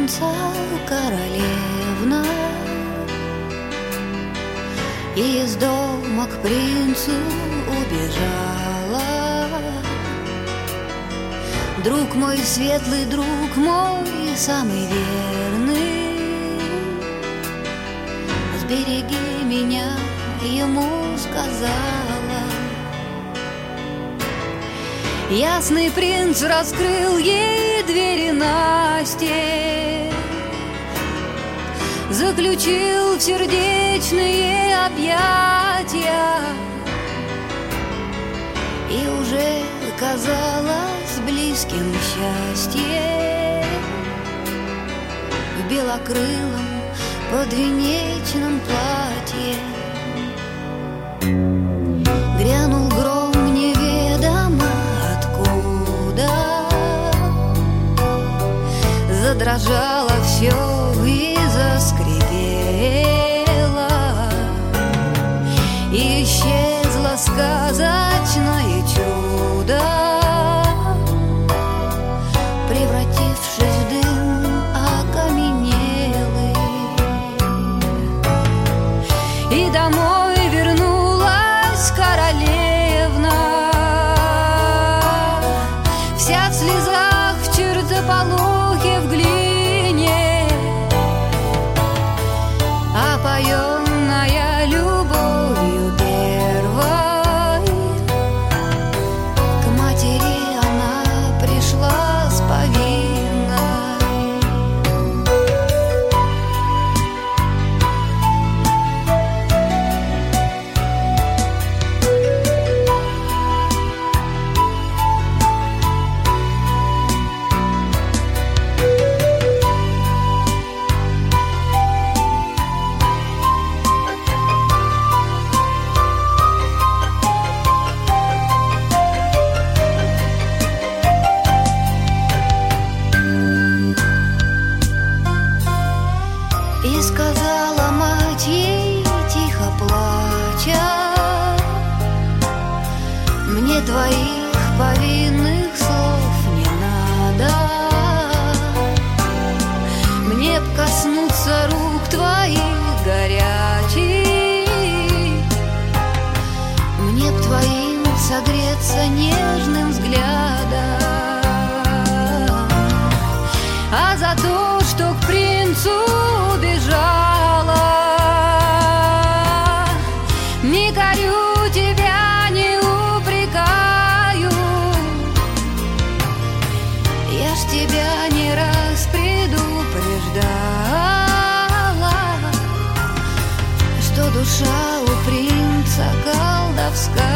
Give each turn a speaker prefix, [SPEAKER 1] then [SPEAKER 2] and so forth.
[SPEAKER 1] принца королевна, и из дома к принцу убежала. Друг мой, светлый друг мой, самый верный, сбереги меня, ему сказала. Ясный принц раскрыл ей двери настежь, заключил в сердечные объятия, и уже казалось близким счастье в белокрылом подвенечном платье. Грянул гром неведомо откуда, задрожало все и заскрипело, и исчезло сказочное чудо, превратившись в дым окаменелый. И домой вернулась королевна, вся в слезах, в чертополохе, в глине, опоенная любовью первой. К матери она пришла с повинной. И сказала мать ей, тихо плача: мне твоих повинных слов не надо, мне б коснуться рук твоих горячих, мне б твоим согреться нежным взглядом. А за то, что к принцу убежала, не корю тебя, не упрекаю. Я ж тебя не раз предупреждала, что душа у принца колдовская.